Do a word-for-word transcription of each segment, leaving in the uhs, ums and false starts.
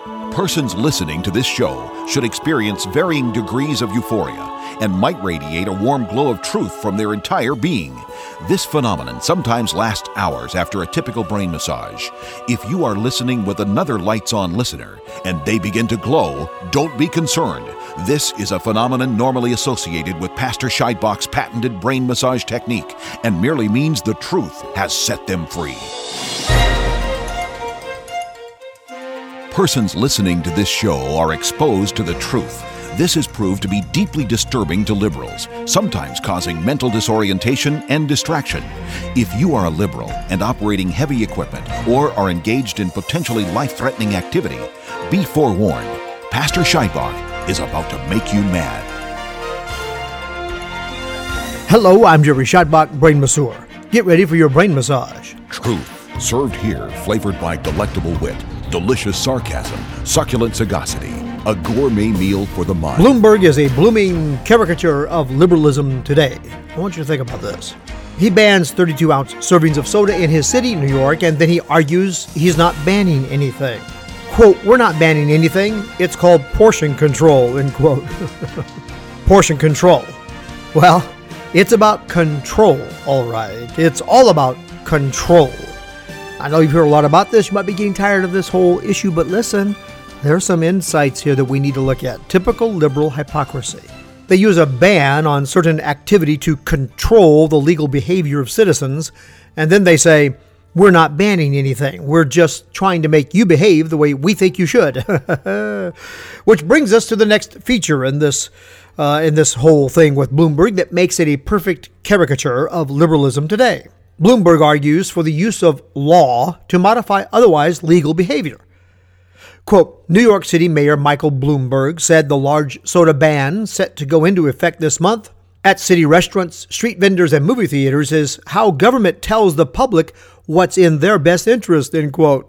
Persons listening to this show should experience varying degrees of euphoria and might radiate a warm glow of truth from their entire being. This phenomenon sometimes lasts hours after a typical brain massage. If you are listening with another lights-on listener and they begin to glow, don't be concerned. This is a phenomenon normally associated with Pastor Scheidbach's patented brain massage technique and merely means the truth has set them free. Persons listening to this show are exposed to the truth. This has proved to be deeply disturbing to liberals, sometimes causing mental disorientation and distraction. If you are a liberal and operating heavy equipment or are engaged in potentially life-threatening activity, be forewarned. Pastor Scheidbach is about to make you mad. Hello, I'm Jerry Scheidbach, Brain Masseur. Get ready for your brain massage. Truth, served here, flavored by delectable wit, delicious sarcasm, succulent sagacity, a gourmet meal for the mind. Bloomberg is a blooming caricature of liberalism today. I want you to think about this. He bans thirty-two ounce servings of soda in his city, New York, and then he argues he's not banning anything. Quote, we're not banning anything. It's called portion control, end quote. Portion control. Well, it's about control, all right. It's all about control. I know you've heard a lot about this. You might be getting tired of this whole issue, but listen, there are some insights here that we need to look at. Typical liberal hypocrisy. They use a ban on certain activity to control the legal behavior of citizens, and then they say, we're not banning anything. We're just trying to make you behave the way we think you should. Which brings us to the next feature in this uh, in this whole thing with Bloomberg that makes it a perfect caricature of liberalism today. Bloomberg argues for the use of law to modify otherwise legal behavior. Quote, New York City Mayor Michael Bloomberg said the large soda ban set to go into effect this month at city restaurants, street vendors, and movie theaters is how government tells the public what's in their best interest, end quote.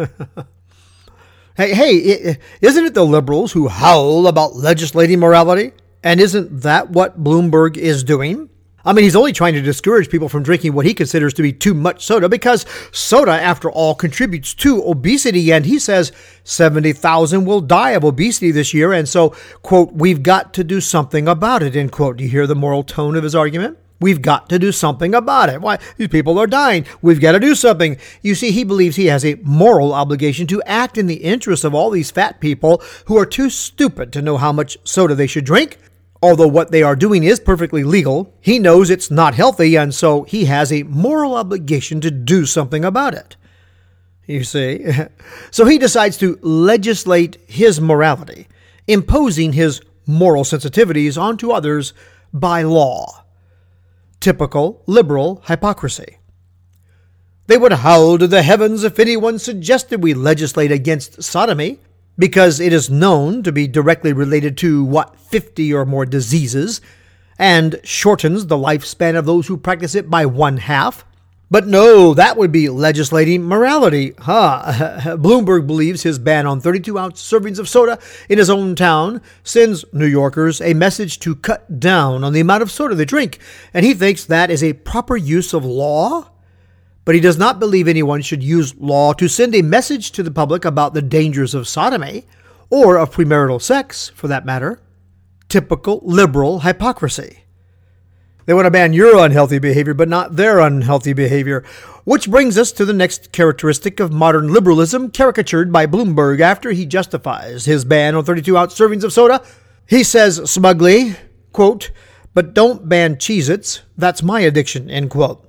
hey, hey, isn't it the liberals who howl about legislating morality? And isn't that what Bloomberg is doing? I mean, he's only trying to discourage people from drinking what he considers to be too much soda because soda, after all, contributes to obesity. And he says seventy thousand will die of obesity this year. And so, quote, we've got to do something about it, end quote. Do you hear the moral tone of his argument? We've got to do something about it. Why? These people are dying. We've got to do something. You see, he believes he has a moral obligation to act in the interest of all these fat people who are too stupid to know how much soda they should drink. Although what they are doing is perfectly legal, he knows it's not healthy, and so he has a moral obligation to do something about it. You see? So he decides to legislate his morality, imposing his moral sensitivities onto others by law. Typical liberal hypocrisy. They would howl to the heavens if anyone suggested we legislate against sodomy, because it is known to be directly related to, what, fifty or more diseases, and shortens the lifespan of those who practice it by one half. But no, that would be legislating morality. Huh? Bloomberg believes his ban on thirty-two ounce servings of soda in his own town sends New Yorkers a message to cut down on the amount of soda they drink, and he thinks that is a proper use of law. But he does not believe anyone should use law to send a message to the public about the dangers of sodomy, or of premarital sex, for that matter. Typical liberal hypocrisy. They want to ban your unhealthy behavior, but not their unhealthy behavior. Which brings us to the next characteristic of modern liberalism, caricatured by Bloomberg after he justifies his ban on thirty-two ounce servings of soda. He says smugly, quote, but don't ban Cheez-Its, that's my addiction, end quote.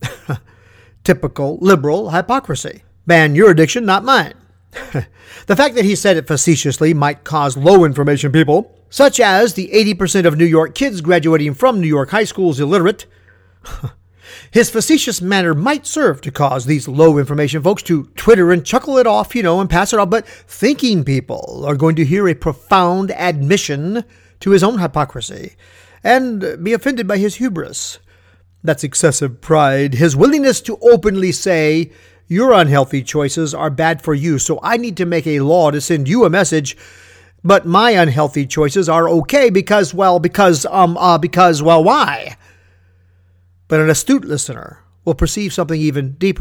Typical liberal hypocrisy. Ban your addiction, not mine. The fact that he said it facetiously might cause low-information people, such as the eighty percent of New York kids graduating from New York high schools illiterate. His facetious manner might serve to cause these low-information folks to Twitter and chuckle it off, you know, and pass it off, but thinking people are going to hear a profound admission to his own hypocrisy and be offended by his hubris. That's excessive pride, his willingness to openly say, your unhealthy choices are bad for you, so I need to make a law to send you a message, but my unhealthy choices are okay because, well, because, um, uh, because, well, why? But an astute listener will perceive something even deeper.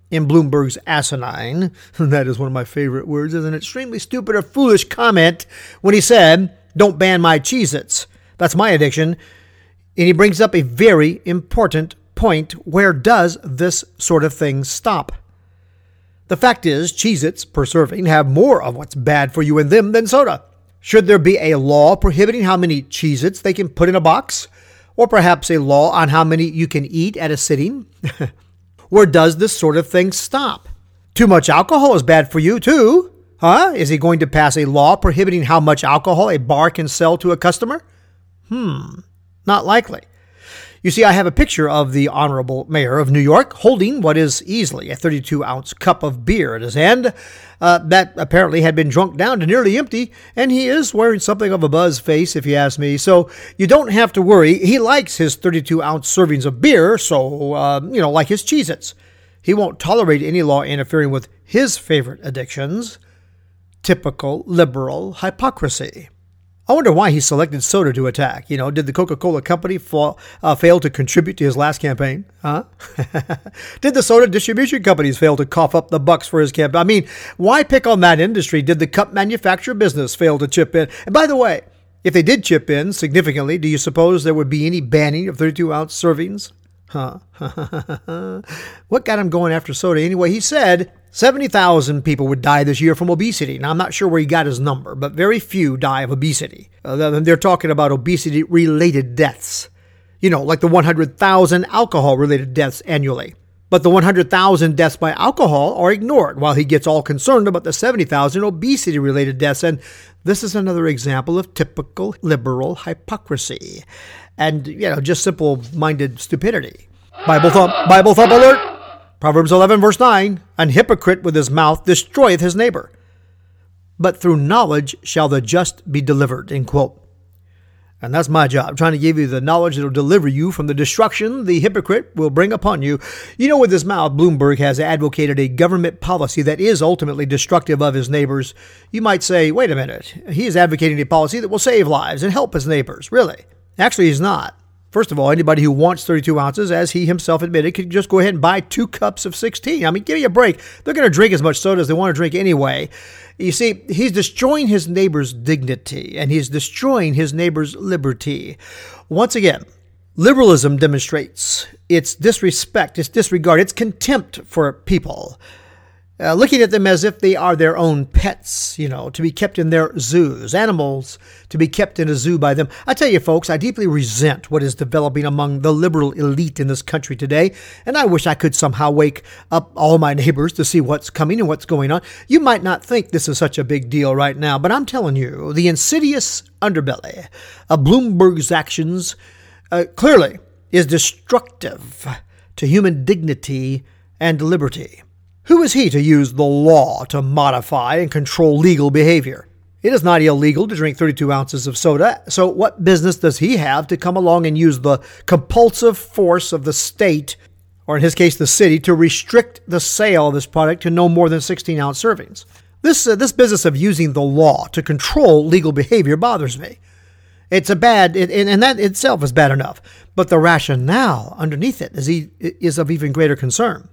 in Bloomberg's asinine, that is one of my favorite words, is an extremely stupid or foolish comment when he said, "Don't ban my Cheez-Its. That's my addiction." And he brings up a very important point. Where does this sort of thing stop? The fact is, Cheez-Its per serving have more of what's bad for you in them than soda. Should there be a law prohibiting how many Cheez-Its they can put in a box? Or perhaps a law on how many you can eat at a sitting? Where does this sort of thing stop? Too much alcohol is bad for you too. Huh? Is he going to pass a law prohibiting how much alcohol a bar can sell to a customer? Hmm, not likely. You see, I have a picture of the Honorable Mayor of New York holding what is easily a thirty-two ounce cup of beer in his hand uh, that apparently had been drunk down to nearly empty, and he is wearing something of a buzz face, if you ask me. So you don't have to worry. He likes his thirty-two ounce servings of beer, so, uh, you know, like his Cheez-Its. He won't tolerate any law interfering with his favorite addictions. Typical liberal hypocrisy. I wonder why he selected soda to attack. You know, did the Coca-Cola company fall, uh, fail to contribute to his last campaign? Huh? Did the soda distribution companies fail to cough up the bucks for his campaign? I mean, why pick on that industry? Did the cup manufacturer business fail to chip in? And by the way, if they did chip in significantly, do you suppose there would be any banning of thirty-two ounce servings? Huh? What got him going after soda anyway? He said seventy thousand people would die this year from obesity. Now, I'm not sure where he got his number, but very few die of obesity. Uh, they're talking about obesity-related deaths. You know, like the one hundred thousand alcohol-related deaths annually. But the one hundred thousand deaths by alcohol are ignored, while he gets all concerned about the seventy thousand obesity-related deaths. And this is another example of typical liberal hypocrisy. And, you know, just simple-minded stupidity. Bible thump, Bible thump alert! Proverbs eleven, verse nine, "An hypocrite with his mouth destroyeth his neighbor, but through knowledge shall the just be delivered," end quote. And that's my job, trying to give you the knowledge that will deliver you from the destruction the hypocrite will bring upon you. You know, with his mouth, Bloomberg has advocated a government policy that is ultimately destructive of his neighbors. You might say, wait a minute, he is advocating a policy that will save lives and help his neighbors. Really? Actually, he's not. First of all, anybody who wants thirty-two ounces, as he himself admitted, could just go ahead and buy two cups of sixteen. I mean, give me a break. They're going to drink as much soda as they want to drink anyway. You see, he's destroying his neighbor's dignity, and he's destroying his neighbor's liberty. Once again, liberalism demonstrates its disrespect, its disregard, its contempt for people. Uh, looking at them as if they are their own pets, you know, to be kept in their zoos, animals to be kept in a zoo by them. I tell you, folks, I deeply resent what is developing among the liberal elite in this country today, and I wish I could somehow wake up all my neighbors to see what's coming and what's going on. You might not think this is such a big deal right now, but I'm telling you, the insidious underbelly of Bloomberg's actions uh, clearly is destructive to human dignity and liberty. Who is he to use the law to modify and control legal behavior? It is not illegal to drink thirty-two ounces of soda, so what business does he have to come along and use the compulsive force of the state, or in his case the city, to restrict the sale of this product to no more than sixteen ounce servings? This, uh, this business of using the law to control legal behavior bothers me. It's a bad, it, and that itself is bad enough, but the rationale underneath it is, he, is of even greater concern.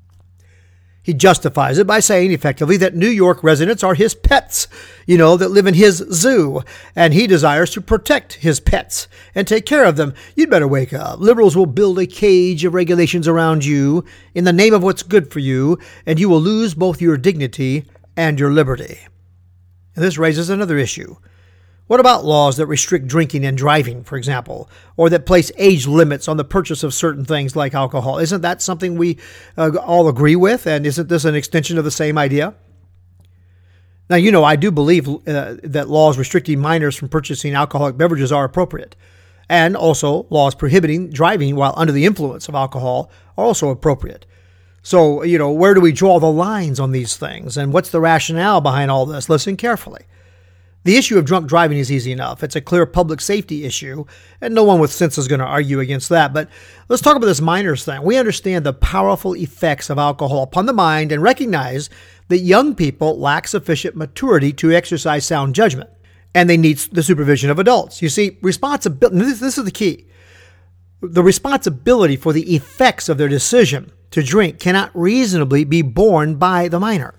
He justifies it by saying effectively that New York residents are his pets, you know, that live in his zoo, and he desires to protect his pets and take care of them. You'd better wake up. Liberals will build a cage of regulations around you in the name of what's good for you, and you will lose both your dignity and your liberty. And this raises another issue. What about laws that restrict drinking and driving, for example, or that place age limits on the purchase of certain things like alcohol? Isn't that something we uh, all agree with? And isn't this an extension of the same idea? Now, you know, I do believe uh, that laws restricting minors from purchasing alcoholic beverages are appropriate. And also laws prohibiting driving while under the influence of alcohol are also appropriate. So, you know, where do we draw the lines on these things? And what's the rationale behind all this? Listen carefully. The issue of drunk driving is easy enough. It's a clear public safety issue, and no one with sense is going to argue against that. But let's talk about this minors thing. We understand the powerful effects of alcohol upon the mind and recognize that young people lack sufficient maturity to exercise sound judgment, and they need the supervision of adults. You see, responsibility, this, this is the key. The responsibility for the effects of their decision to drink cannot reasonably be borne by the minor,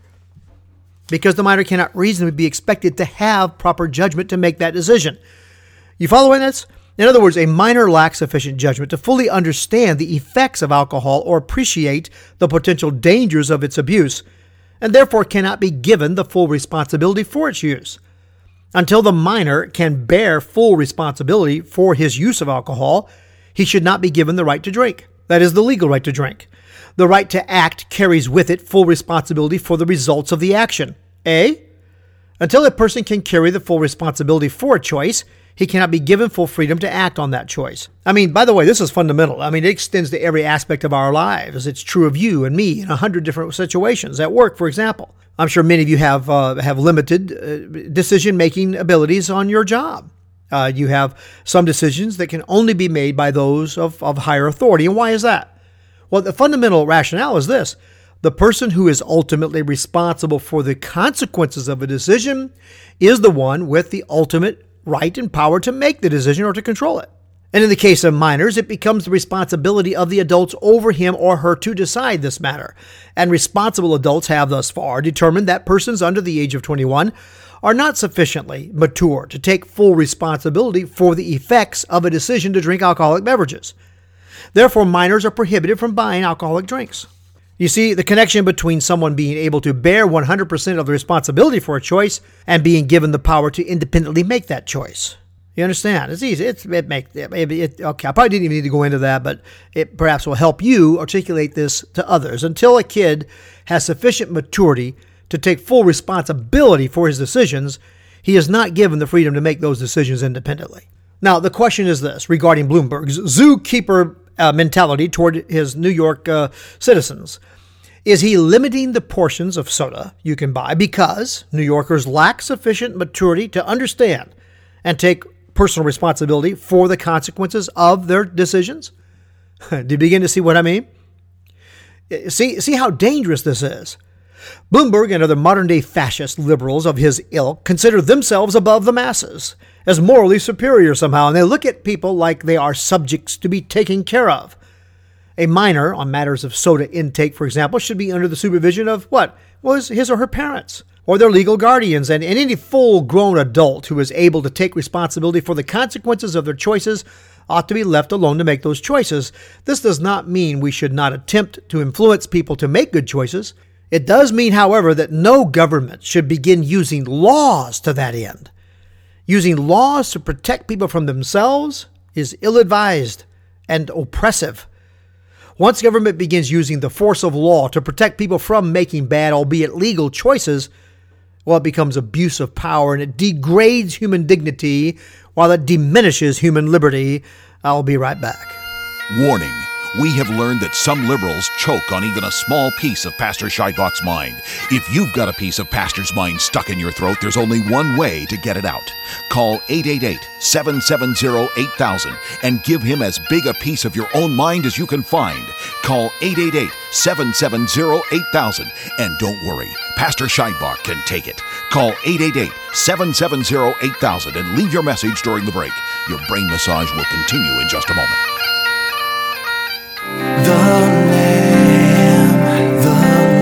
because the minor cannot reasonably be expected to have proper judgment to make that decision. You following this? In other words, a minor lacks sufficient judgment to fully understand the effects of alcohol or appreciate the potential dangers of its abuse, and therefore cannot be given the full responsibility for its use. Until the minor can bear full responsibility for his use of alcohol, he should not be given the right to drink. That is, the legal right to drink. The right to act carries with it full responsibility for the results of the action. A. Until a person can carry the full responsibility for a choice, he cannot be given full freedom to act on that choice. I mean, by the way, this is fundamental. I mean, it extends to every aspect of our lives. It's true of you and me in a hundred different situations. At work, for example. I'm sure many of you have uh, have limited uh, decision-making abilities on your job. Uh, you have some decisions that can only be made by those of, of higher authority. And why is that? Well, the fundamental rationale is this. The person who is ultimately responsible for the consequences of a decision is the one with the ultimate right and power to make the decision or to control it. And in the case of minors, it becomes the responsibility of the adults over him or her to decide this matter. And responsible adults have thus far determined that persons under the age of twenty-one are not sufficiently mature to take full responsibility for the effects of a decision to drink alcoholic beverages. Therefore, minors are prohibited from buying alcoholic drinks. You see, the connection between someone being able to bear one hundred percent of the responsibility for a choice and being given the power to independently make that choice. You understand? It's easy. It's, it make, it, it, okay, I probably didn't even need to go into that, but it perhaps will help you articulate this to others. Until a kid has sufficient maturity to take full responsibility for his decisions, he is not given the freedom to make those decisions independently. Now, the question is this regarding Bloomberg's zookeeper uh, mentality toward his New York uh, citizens. Is he limiting the portions of soda you can buy because New Yorkers lack sufficient maturity to understand and take personal responsibility for the consequences of their decisions? Do you begin to see what I mean? See, see how dangerous this is. Bloomberg and other modern-day fascist liberals of his ilk consider themselves above the masses, as morally superior somehow, and they look at people like they are subjects to be taken care of. A minor, on matters of soda intake, for example, should be under the supervision of what? Was his or her parents, or their legal guardians, and, and any full-grown adult who is able to take responsibility for the consequences of their choices ought to be left alone to make those choices. This does not mean we should not attempt to influence people to make good choices. It does mean, however, that no government should begin using laws to that end. Using laws to protect people from themselves is ill-advised and oppressive. Once government begins using the force of law to protect people from making bad, albeit legal, choices, well, it becomes abuse of power and it degrades human dignity while it diminishes human liberty. I'll be right back. Warning. We have learned that some liberals choke on even a small piece of Pastor Scheidbach's mind. If you've got a piece of Pastor's mind stuck in your throat, there's only one way to get it out. Call eight eight eight, seven seven zero, eight thousand and give him as big a piece of your own mind as you can find. Call eight eight eight, seven seven zero, eight thousand. And don't worry, Pastor Scheidbach can take it. Call eight eight eight, seven seven zero, eight thousand and leave your message during the break. Your brain massage will continue in just a moment. The Lamb, the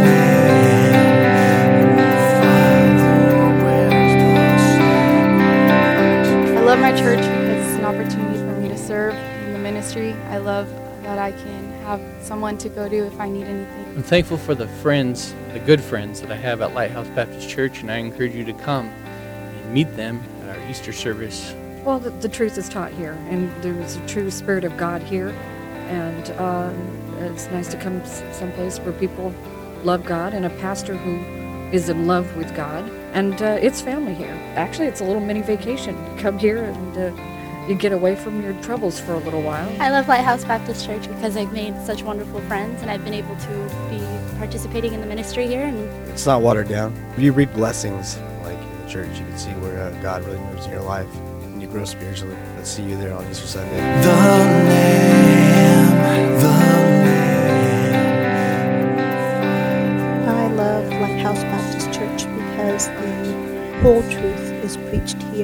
Lamb. I love my church because it's an opportunity for me to serve in the ministry. I love that I can have someone to go to if I need anything. I'm thankful for the friends, the good friends that I have at Lighthouse Baptist Church, and I encourage you to come and meet them at our Easter service. Well, the, the truth is taught here, and there's a true Spirit of God here. And um, it's nice to come someplace where people love God and a pastor who is in love with God. And uh, it's family here. Actually, it's a little mini vacation. Come here and uh, you get away from your troubles for a little while. I love Lighthouse Baptist Church because I've made such wonderful friends and I've been able to be participating in the ministry here. And it's not watered down. You reap blessings like in the church. You can see where uh, God really moves in your life and you grow spiritually. Let's see you there on Easter Sunday. The Lamb, the Lamb. I love Lighthouse Baptist Church because the whole truth is preached here.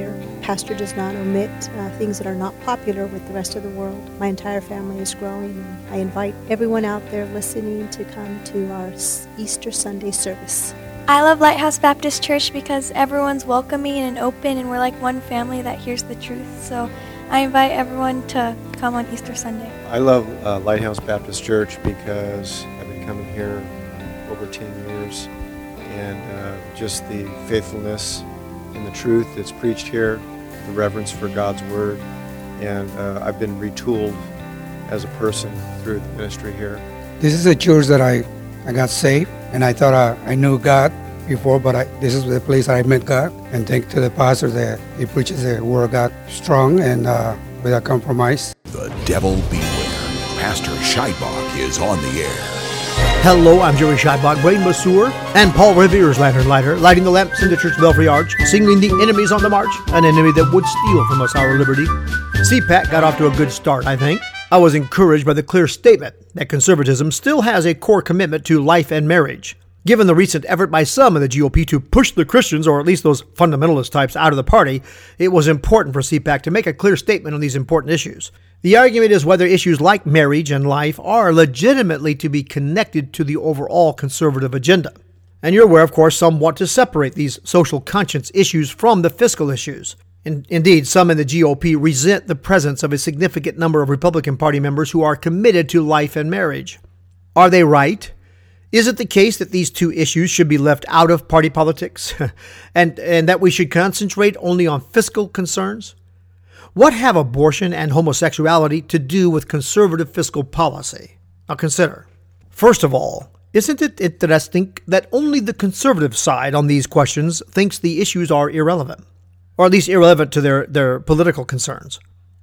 pastor does not omit uh, things that are not popular with the rest of the world. My entire family is growing, and I invite everyone out there listening to come to our Easter Sunday service. I love Lighthouse Baptist Church because everyone's welcoming and open, and we're like one family that hears the truth. So I invite everyone to come on Easter Sunday. I love uh, Lighthouse Baptist Church because I've been coming here over ten years, and uh, just the faithfulness and the truth that's preached here, the reverence for God's Word, and uh, I've been retooled as a person through the ministry here. This is a church that I, I got saved, and I thought I, I knew God before, but I, this is the place I met God. And thank to the pastor that he preaches the Word of God strong and uh, without compromise. The devil beware. Pastor Scheibach is on the air. Hello, I'm Jerry Scheibach, Brain Masseur, and Paul Revere's Lantern Lighter, lighting the lamps in the church belfry arch, signaling the enemies on the march, an enemy that would steal from us our liberty. C PAC got off to a good start, I think. I was encouraged by the clear statement that conservatism still has a core commitment to life and marriage. Given the recent effort by some in the G O P to push the Christians, or at least those fundamentalist types, out of the party, it was important for C PAC to make a clear statement on these important issues. The argument is whether issues like marriage and life are legitimately to be connected to the overall conservative agenda. And you're aware, of course, some want to separate these social conscience issues from the fiscal issues. In, indeed, some in the G O P resent the presence of a significant number of Republican Party members who are committed to life and marriage. Are they right? Is it the case that these two issues should be left out of party politics and, and that we should concentrate only on fiscal concerns? What have abortion and homosexuality to do with conservative fiscal policy? Now consider. First of all, isn't it interesting that only the conservative side on these questions thinks the issues are irrelevant, or at least irrelevant to their, their political concerns?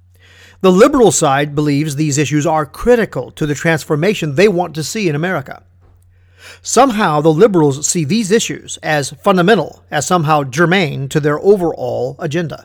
The liberal side believes these issues are critical to the transformation they want to see in America. Somehow the liberals see these issues as fundamental, as somehow germane to their overall agenda.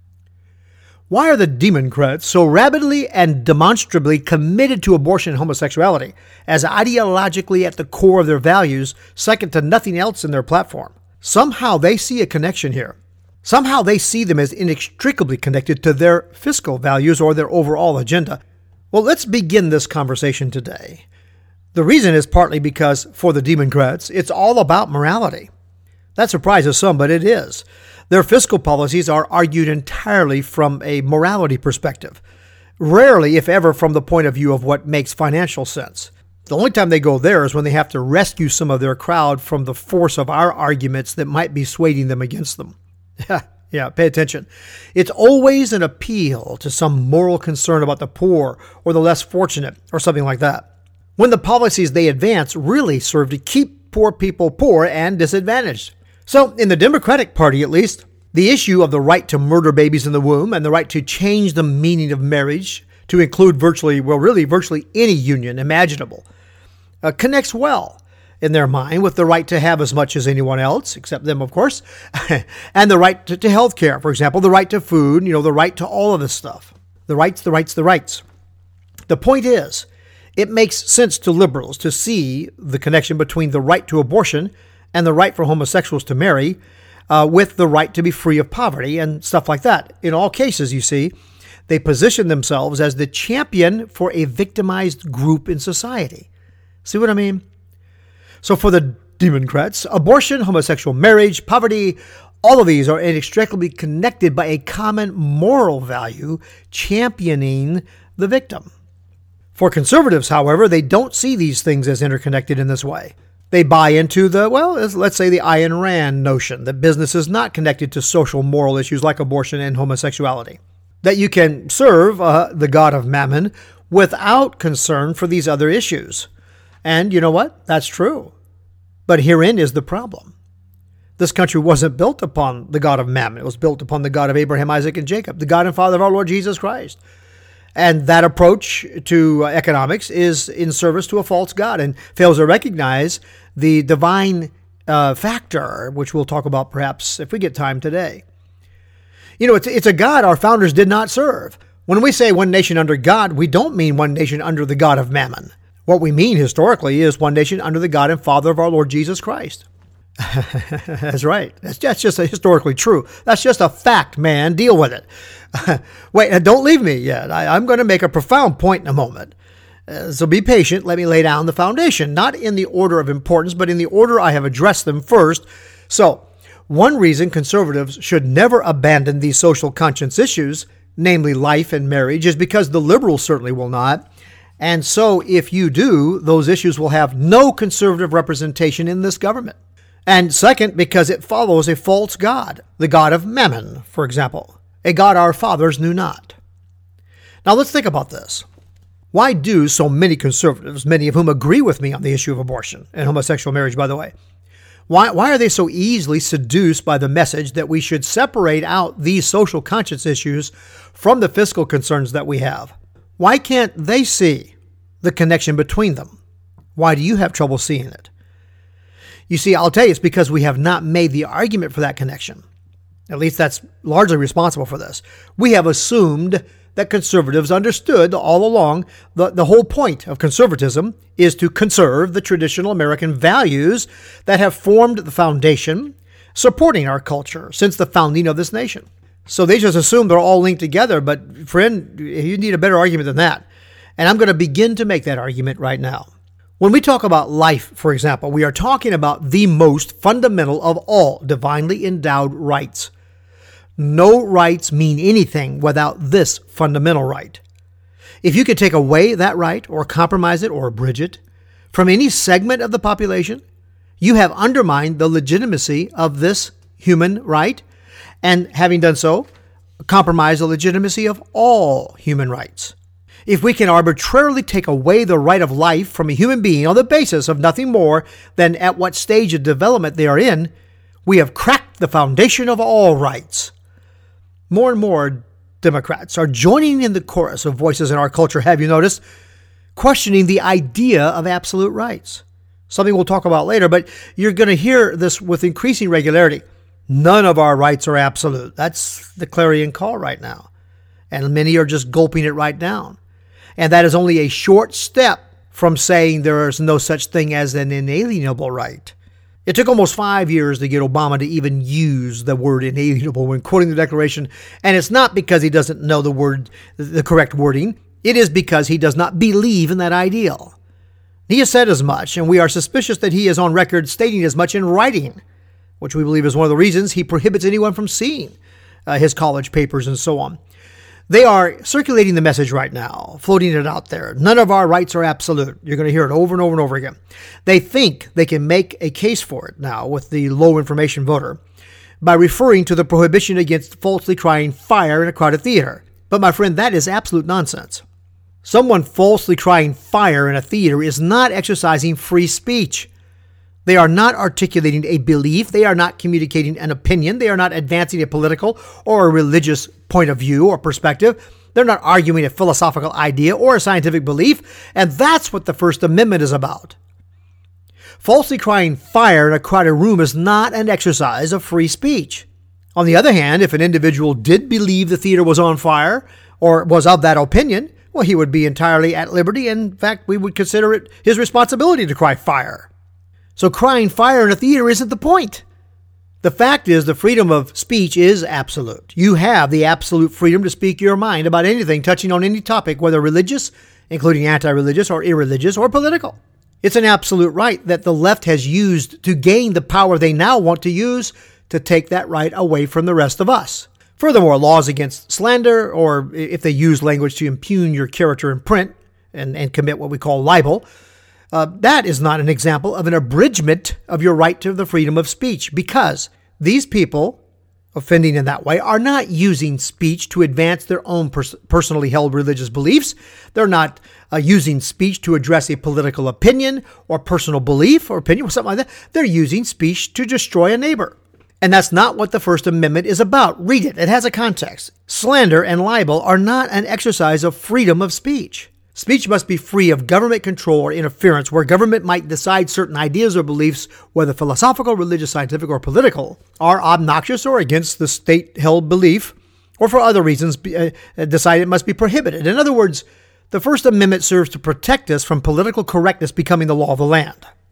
Why are the Democrats so rabidly and demonstrably committed to abortion and homosexuality, as ideologically at the core of their values, second to nothing else in their platform? Somehow they see a connection here. Somehow they see them as inextricably connected to their fiscal values or their overall agenda. Well, let's begin this conversation today. The reason is partly because, for the Democrats, it's all about morality. That surprises some, but it is. Their fiscal policies are argued entirely from a morality perspective, rarely, if ever, from the point of view of what makes financial sense. The only time they go there is when they have to rescue some of their crowd from the force of our arguments that might be swaying them against them. Yeah, pay attention. It's always an appeal to some moral concern about the poor or the less fortunate or something like that, when the policies they advance really serve to keep poor people poor and disadvantaged. So, in the Democratic Party at least, the issue of the right to murder babies in the womb and the right to change the meaning of marriage to include virtually, well, really virtually any union imaginable, uh, connects well in their mind with the right to have as much as anyone else, except them, of course, and the right to, to health care, for example, the right to food, you know, the right to all of this stuff. The rights, the rights, the rights. The point is, it makes sense to liberals to see the connection between the right to abortion and the right for homosexuals to marry, uh, with the right to be free of poverty and stuff like that. In all cases, you see, they position themselves as the champion for a victimized group in society. See what I mean? So for the Democrats, abortion, homosexual marriage, poverty, all of these are inextricably connected by a common moral value, championing the victim. For conservatives, however, they don't see these things as interconnected in this way. They buy into the, well, let's say the Ayn Rand notion that business is not connected to social moral issues like abortion and homosexuality. That you can serve uh, the god of mammon without concern for these other issues. And you know what? That's true. But herein is the problem. This country wasn't built upon the god of mammon. It was built upon the God of Abraham, Isaac, and Jacob, the God and Father of our Lord Jesus Christ. And that approach to economics is in service to a false god and fails to recognize the divine uh, factor, which we'll talk about perhaps if we get time today. You know, it's, it's a God our founders did not serve. When we say one nation under God, we don't mean one nation under the God of mammon. What we mean historically is one nation under the God and Father of our Lord Jesus Christ. That's right. That's, that's just historically true. That's just a fact, man. Deal with it. Wait, don't leave me yet. I, I'm going to make a profound point in a moment. Uh, so be patient. Let me lay down the foundation, not in the order of importance, but in the order I have addressed them first. So, one reason conservatives should never abandon these social conscience issues, namely life and marriage, is because the liberals certainly will not. And so, if you do, those issues will have no conservative representation in this government. And second, because it follows a false god, the god of Mammon, for example, a god our fathers knew not. Now, let's think about this. Why do so many conservatives, many of whom agree with me on the issue of abortion and homosexual marriage, by the way, why, why are they so easily seduced by the message that we should separate out these social conscience issues from the fiscal concerns that we have? Why can't they see the connection between them? Why do you have trouble seeing it? You see, I'll tell you, it's because we have not made the argument for that connection. At least that's largely responsible for this. We have assumed that conservatives understood all along the, the whole point of conservatism is to conserve the traditional American values that have formed the foundation supporting our culture since the founding of this nation. So they just assume they're all linked together, but friend, you need a better argument than that. And I'm going to begin to make that argument right now. When we talk about life, for example, we are talking about the most fundamental of all divinely endowed rights. No rights mean anything without this fundamental right. If you could take away that right or compromise it or abridge it from any segment of the population, you have undermined the legitimacy of this human right, and having done so, compromise the legitimacy of all human rights. If we can arbitrarily take away the right of life from a human being on the basis of nothing more than at what stage of development they are in, we have cracked the foundation of all rights. More and more Democrats are joining in the chorus of voices in our culture, have you noticed, questioning the idea of absolute rights. Something we'll talk about later, but you're going to hear this with increasing regularity. None of our rights are absolute. That's the clarion call right now. And many are just gulping it right down. And that is only a short step from saying there is no such thing as an inalienable right. It took almost five years to get Obama to even use the word inalienable when quoting the Declaration, and it's not because he doesn't know the word, the correct wording. It is because he does not believe in that ideal. He has said as much, and we are suspicious that he is on record stating as much in writing, which we believe is one of the reasons he prohibits anyone from seeing uh, his college papers and so on. They are circulating the message right now, floating it out there. None of our rights are absolute. You're going to hear it over and over and over again. They think they can make a case for it now with the low information voter by referring to the prohibition against falsely crying fire in a crowded theater. But my friend, that is absolute nonsense. Someone falsely crying fire in a theater is not exercising free speech. They are not articulating a belief. They are not communicating an opinion. They are not advancing a political or a religious point of view or perspective. They're not arguing a philosophical idea or a scientific belief. And that's what the First Amendment is about. Falsely crying fire in a crowded room is not an exercise of free speech. On the other hand, if an individual did believe the theater was on fire or was of that opinion, well, he would be entirely at liberty. In fact, we would consider it his responsibility to cry fire. So crying fire in a theater isn't the point. The fact is the freedom of speech is absolute. You have the absolute freedom to speak your mind about anything touching on any topic, whether religious, including anti-religious or irreligious, or political. It's an absolute right that the left has used to gain the power they now want to use to take that right away from the rest of us. Furthermore, laws against slander, or if they use language to impugn your character in print and, and commit what we call libel, Uh, that is not an example of an abridgment of your right to the freedom of speech, because these people offending in that way are not using speech to advance their own pers- personally held religious beliefs. They're not uh, using speech to address a political opinion or personal belief or opinion or something like that. They're using speech to destroy a neighbor. And that's not what the First Amendment is about. Read it. It has a context. Slander and libel are not an exercise of freedom of speech. Speech must be free of government control or interference, where government might decide certain ideas or beliefs, whether philosophical, religious, scientific, or political, are obnoxious or against the state-held belief, or for other reasons uh, decide it must be prohibited. In other words, the First Amendment serves to protect us from political correctness becoming the law of the land.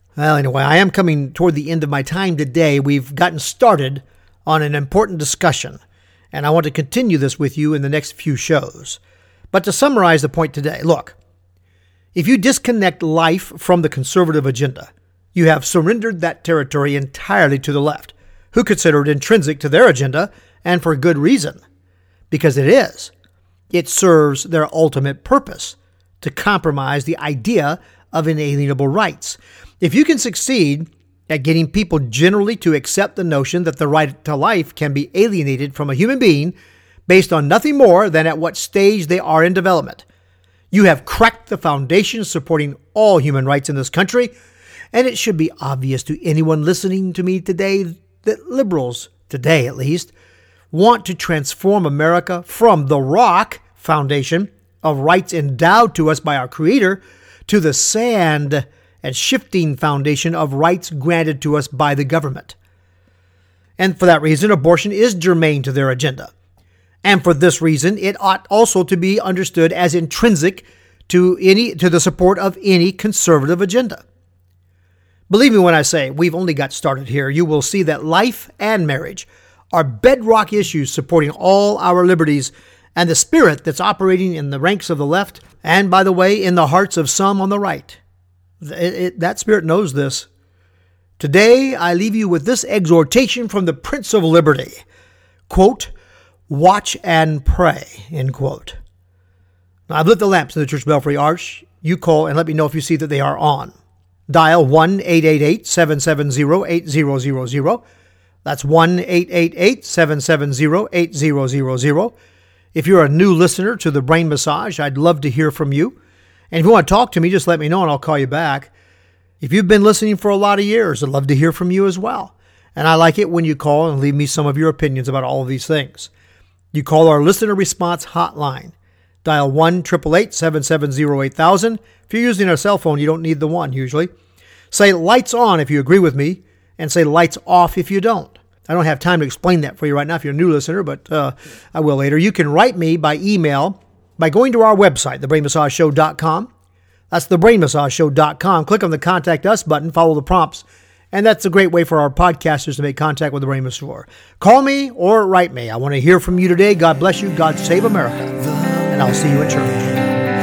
Well, anyway, I am coming toward the end of my time today. We've gotten started on an important discussion, and I want to continue this with you in the next few shows. But to summarize the point today, look, if you disconnect life from the conservative agenda, you have surrendered that territory entirely to the left, who consider it intrinsic to their agenda, and for good reason, because it is. It serves their ultimate purpose, to compromise the idea of inalienable rights. If you can succeed at getting people generally to accept the notion that the right to life can be alienated from a human being based on nothing more than at what stage they are in development, you have cracked the foundation supporting all human rights in this country, and it should be obvious to anyone listening to me today that liberals, today at least, want to transform America from the rock foundation of rights endowed to us by our Creator to the sand and shifting foundation of rights granted to us by the government. And for that reason, abortion is germane to their agenda. And for this reason, it ought also to be understood as intrinsic to any to the support of any conservative agenda. Believe me when I say we've only got started here. You will see that life and marriage are bedrock issues supporting all our liberties, and the spirit that's operating in the ranks of the left, and by the way, in the hearts of some on the right. It, it, that spirit knows this. Today, I leave you with this exhortation from the Prince of Liberty. Quote, watch and pray, end quote. Now, I've lit the lamps in the Church Belfry Arch. You call and let me know if you see that they are on. Dial one eight eight eight, seven seven zero, eight zero zero zero. That's one eight eight eight, seven seven zero, eight zero zero zero. If you're a new listener to the Brain Massage, I'd love to hear from you. And if you want to talk to me, just let me know and I'll call you back. If you've been listening for a lot of years, I'd love to hear from you as well. And I like it when you call and leave me some of your opinions about all of these things. You call our listener response hotline. Dial one eight eight eight, seven seven zero, eight thousand. If you're using a cell phone, you don't need the one usually. Say lights on if you agree with me, and say lights off if you don't. I don't have time to explain that for you right now if you're a new listener, but uh, I will later. You can write me by email by going to our website, the brain massage show dot com. That's the brain massage show dot com. Click on the Contact Us button, follow the prompts, and that's a great way for our podcasters to make contact with the Brain Masseur. Call me or write me. I want to hear from you today. God bless you. God save America. And I'll see you at church.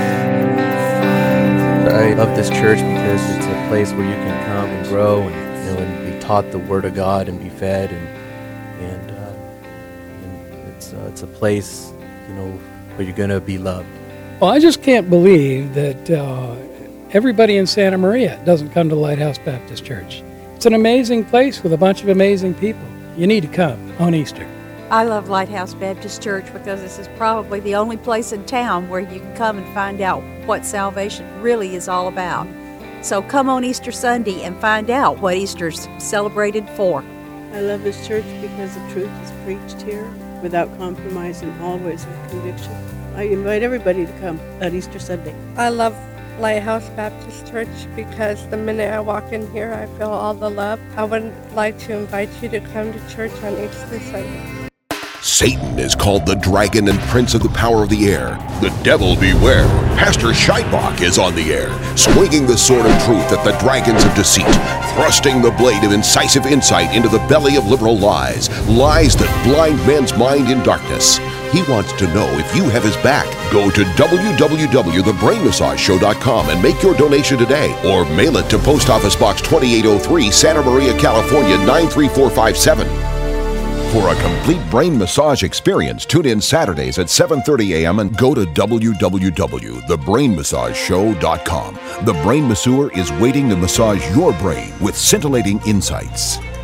I love this church because it's a place where you can come and grow and, you know, and be taught the Word of God and be fed, and and, uh, and it's uh, it's a place, you know, where you're gonna be loved. Well, I just can't believe that uh, everybody in Santa Maria doesn't come to Lighthouse Baptist Church. It's an amazing place with a bunch of amazing people. You need to come on Easter. I love Lighthouse Baptist Church because this is probably the only place in town where you can come and find out what salvation really is all about. So come on Easter Sunday and find out what Easter's celebrated for. I love this church because the truth is preached here without compromise and always with conviction. I invite everybody to come at Easter Sunday. I love Lighthouse Baptist Church because the minute I walk in here, I feel all the love. I would like to invite you to come to church on Easter Sunday. Satan is called the dragon and prince of the power of the air. The devil beware. Pastor Scheibach is on the air, swinging the sword of truth at the dragons of deceit, thrusting the blade of incisive insight into the belly of liberal lies, lies that blind men's mind in darkness. He wants to know if you have his back. Go to w w w dot the brain massage show dot com and make your donation today, or mail it to Post Office Box twenty-eight oh three, Santa Maria, California nine three four five seven. For a complete brain massage experience, tune in Saturdays at seven thirty a.m. and go to w w w dot the brain massage show dot com. The Brain Masseur is waiting to massage your brain with scintillating insights.